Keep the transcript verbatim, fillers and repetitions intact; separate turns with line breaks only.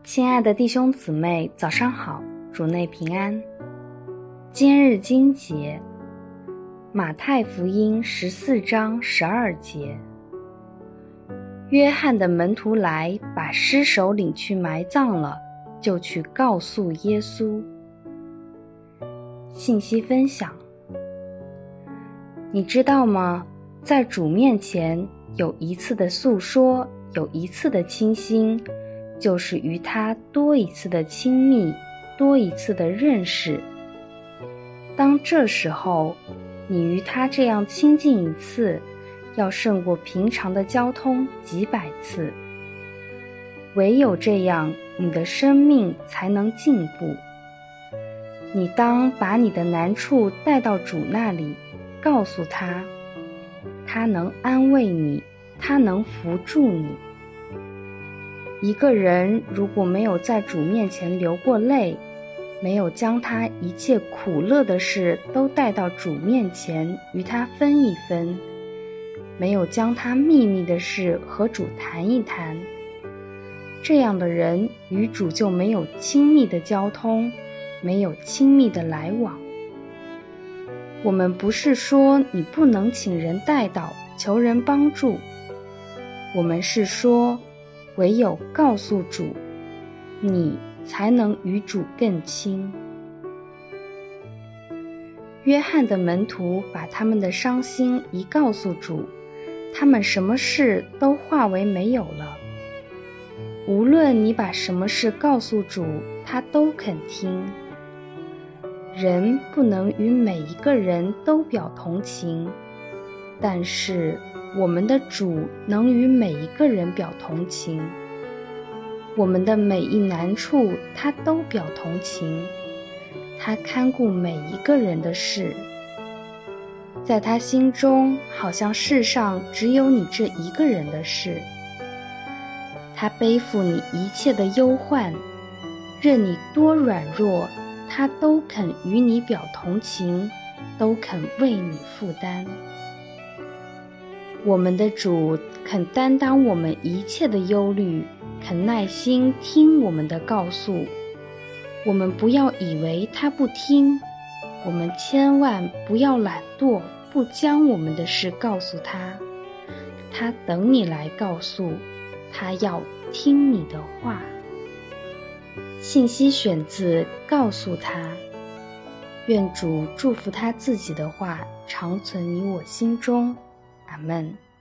亲爱的弟兄姊妹，早上好，主内平安。今日经节，马太福音十四章十二节。约翰的门徒来，把尸首领去埋葬了，就去告诉耶稣。信息分享，你知道吗？在主面前有一次的诉说，有一次的倾心，就是与他多一次的亲密，多一次的认识。当这时候，你与他这样亲近一次，要胜过平常的交通几百次。唯有这样，你的生命才能进步。你当把你的难处带到主那里，告诉他，他能安慰你，他能扶助你。一个人如果没有在主面前流过泪，没有将他一切苦乐的事都带到主面前与他分一分，没有将他秘密的事和主谈一谈，这样的人与主就没有亲密的交通，没有亲密的来往。我们不是说你不能请人代祷，求人帮助，我们是说唯有告诉主，你才能与主更亲。约翰的门徒把他们的伤心一告诉主，他们什么事都化为没有了。无论你把什么事告诉主，他都肯听。人不能与每一个人都表同情，但是我们的主能与每一个人表同情。我们的每一难处他都表同情，他看顾每一个人的事。在他心中，好像世上只有你这一个人的事。他背负你一切的忧患，任你多软弱，他都肯与你表同情，都肯为你负担。我们的主肯担当我们一切的忧虑，肯耐心听我们的告诉。我们不要以为他不听，我们千万不要懒惰，不将我们的事告诉他。他等你来告诉，他要听你的话。信息选自告诉他。愿主祝福他自己的话常存你我心中。阿们。